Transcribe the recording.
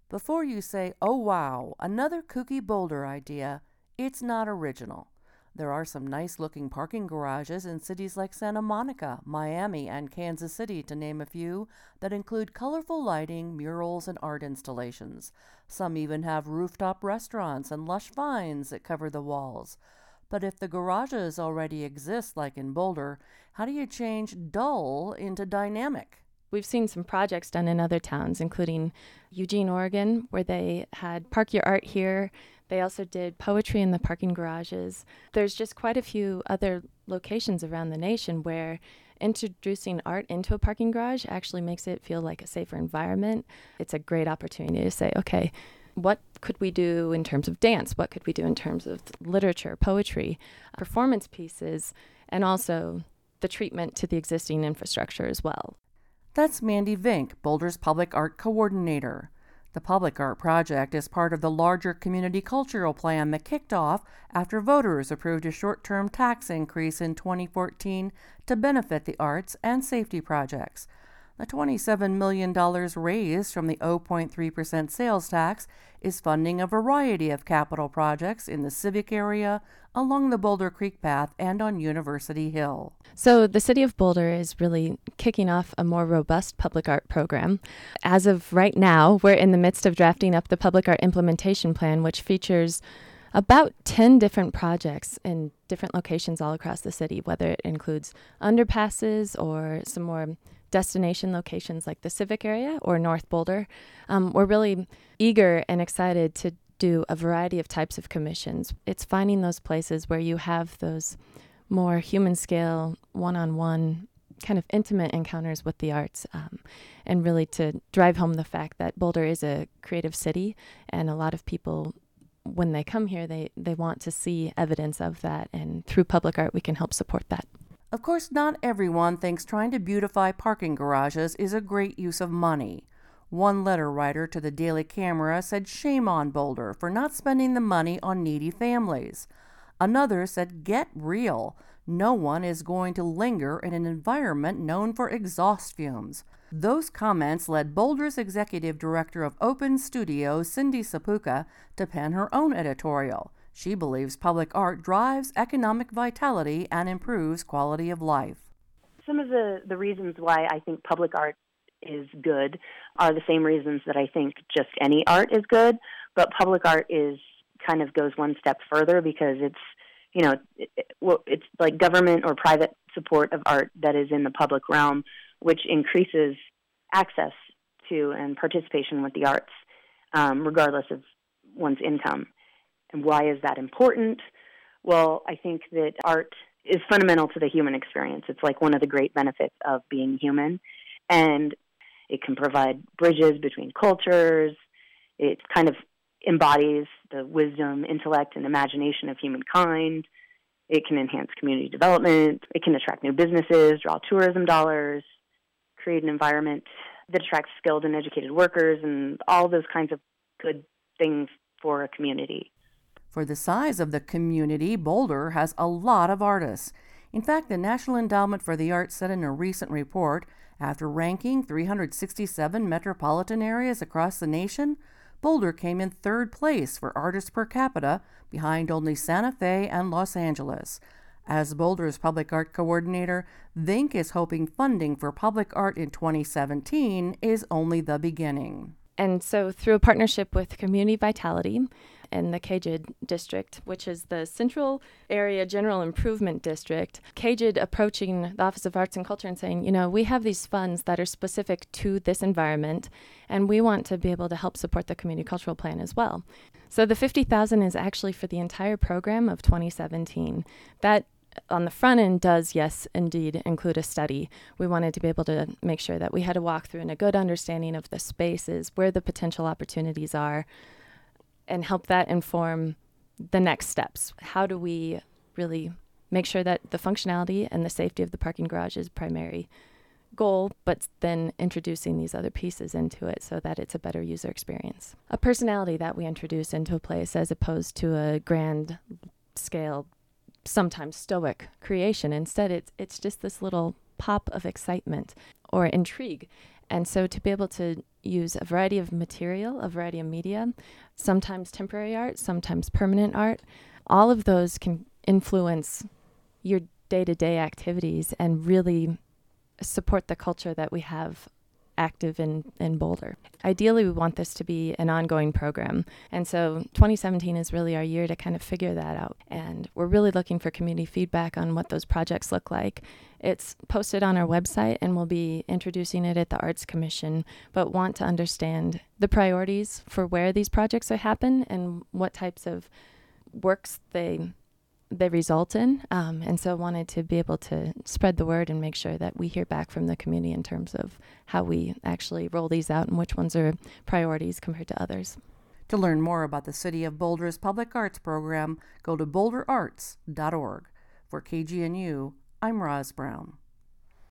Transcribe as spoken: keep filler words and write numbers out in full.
Before you say, oh wow, another kooky Boulder idea, it's not original. There are some nice-looking parking garages in cities like Santa Monica, Miami, and Kansas City, to name a few, that include colorful lighting, murals, and art installations. Some even have rooftop restaurants and lush vines that cover the walls. But if the garages already exist, like in Boulder, how do you change dull into dynamic? We've seen some projects done in other towns, including Eugene, Oregon, where they had Park Your Art here. They also did poetry in the parking garages. There's just quite a few other locations around the nation where introducing art into a parking garage actually makes it feel like a safer environment. It's a great opportunity to say, okay, what could we do in terms of dance? What could we do in terms of literature, poetry, performance pieces, and also the treatment to the existing infrastructure as well? That's Mandy Vink, Boulder's Public Art Coordinator. The Public Art Project is part of the larger community cultural plan that kicked off after voters approved a short-term tax increase in twenty fourteen to benefit the arts and safety projects. The twenty-seven million dollars raised from the zero point three percent sales tax is funding a variety of capital projects in the civic area, along the Boulder Creek Path, and on University Hill. So the City of Boulder is really kicking off a more robust public art program. As of right now, we're in the midst of drafting up the Public Art Implementation Plan, which features about ten different projects in different locations all across the city, whether it includes underpasses or some more destination locations like the civic area or North Boulder. Um, we're really eager and excited to do a variety of types of commissions. It's finding those places where you have those more human scale, one-on-one kind of intimate encounters with the arts, um, and really to drive home the fact that Boulder is a creative city, and a lot of people, when they come here, they, they want to see evidence of that, and through public art we can help support that. Of course, not everyone thinks trying to beautify parking garages is a great use of money. One letter writer to the Daily Camera said shame on Boulder for not spending the money on needy families. Another said get real. No one is going to linger in an environment known for exhaust fumes. Those comments led Boulder's executive director of Open Studio, Cindy Sapuka, to pen her own editorial. She believes public art drives economic vitality and improves quality of life. Some of the, the reasons why I think public art is good are the same reasons that I think just any art is good, but public art is kind of goes one step further because it's, you know, it, it, well, it's like government or private support of art that is in the public realm, which increases access to and participation with the arts, um, regardless of one's income. And why is that important? Well, I think that art is fundamental to the human experience. It's like one of the great benefits of being human. And it can provide bridges between cultures. It kind of embodies the wisdom, intellect, and imagination of humankind. It can enhance community development. It can attract new businesses, draw tourism dollars, create an environment that attracts skilled and educated workers, and all those kinds of good things for a community. For the size of the community, Boulder has a lot of artists. In fact, the National Endowment for the Arts said in a recent report, after ranking three hundred sixty-seven metropolitan areas across the nation, Boulder came in third place for artists per capita, behind only Santa Fe and Los Angeles. As Boulder's public art coordinator, Vink is hoping funding for public art in twenty seventeen is only the beginning. And so through a partnership with Community Vitality and the K J I D District, which is the Central Area General Improvement District, K J I D approaching the Office of Arts and Culture and saying, you know, we have these funds that are specific to this environment, and we want to be able to help support the Community Cultural Plan as well. So the fifty thousand dollars is actually for the entire program of twenty seventeen. That on the front end does, yes, indeed, include a study. We wanted to be able to make sure that we had a walkthrough and a good understanding of the spaces, where the potential opportunities are, and help that inform the next steps. How do we really make sure that the functionality and the safety of the parking garage is primary goal, but then introducing these other pieces into it so that it's a better user experience. A personality that we introduce into a place as opposed to a grand scale, sometimes stoic creation. Instead, it's it's just this little pop of excitement or intrigue. And so to be able to use a variety of material, a variety of media, sometimes temporary art, sometimes permanent art. All of those can influence your day-to-day activities and really support the culture that we have active in, in Boulder. Ideally, we want this to be an ongoing program. And so twenty seventeen is really our year to kind of figure that out. And we're really looking for community feedback on what those projects look like. It's posted on our website, and we'll be introducing it at the Arts Commission, but want to understand the priorities for where these projects are happen and what types of works they they result in. Um, and so wanted to be able to spread the word and make sure that we hear back from the community in terms of how we actually roll these out and which ones are priorities compared to others. To learn more about the City of Boulder's public arts program, go to boulder arts dot org. For K G N U, I'm Roz Brown.